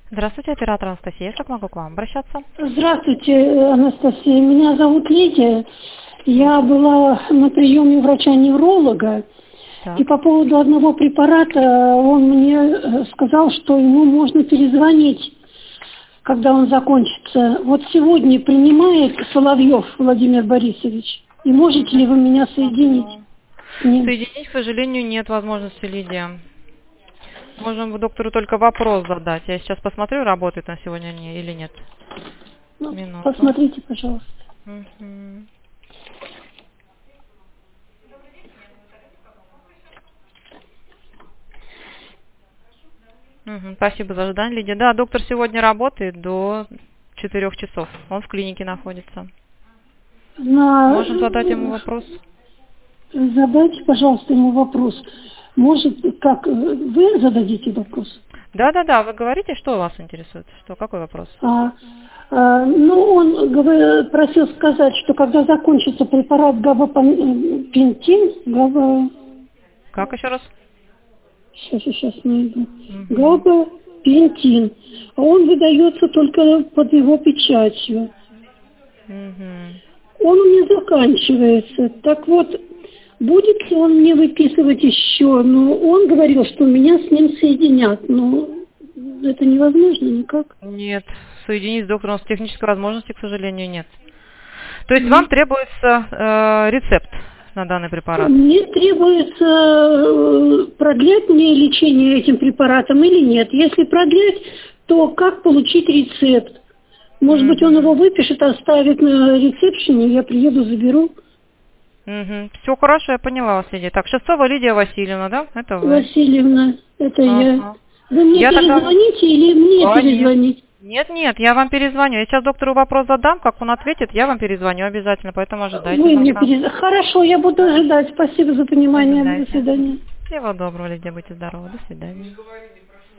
Здравствуйте, оператор Анастасия. Как могу к вам обращаться? Здравствуйте, Анастасия. Меня зовут Лидия. Я была на приеме врача-невролога. И Так. по поводу одного препарата он мне сказал, что ему можно перезвонить, когда он закончится. Вот сегодня принимает Соловьев Владимир Борисович. И можете ли вы меня соединить с ним? Соединить, к сожалению, нет возможности, Лидия. Можем доктору только вопрос задать. Я сейчас посмотрю, работает он сегодня или нет. Ну, Минуту. посмотрите, пожалуйста. Мгм. Спасибо за ожидание, Лидия. Да, доктор сегодня работает до 4 часов. Он в клинике находится. Можем задать ему вопрос? Задайте, пожалуйста, ему вопрос. Может, как вы зададите вопрос? Да, вы говорите, что вас интересует? Какой вопрос? Он просил сказать, что когда закончится препарат габапентин, Как еще раз? сейчас найду. Габапентин, он выдается только под его печатью. Он у меня заканчивается. Так вот, будет ли он мне выписывать еще? Ну, он говорил, что меня с ним соединят. Но это невозможно никак. Нет, соединить с доктором с технической возможности, к сожалению, нет. То есть вам требуется рецепт на данный препарат? Мне требуется продлять мне лечение этим препаратом или нет. Если продлять, то как получить рецепт? Может быть, он его выпишет, оставит на ресепшене, я приеду, заберу. Все хорошо, я поняла вас, Лидия. Так, Шестова Лидия Васильевна, да? Это вы? Васильевна, это я. Вы мне перезвоните или мне перезвонить? Нет, я вам перезвоню. Я сейчас доктору вопрос задам, как он ответит, я вам перезвоню обязательно, поэтому ожидайте. Вы мне перезвоните. Хорошо, я буду ожидать. Спасибо за понимание. До свидания. Всего доброго, Лидия, будьте здоровы. До свидания.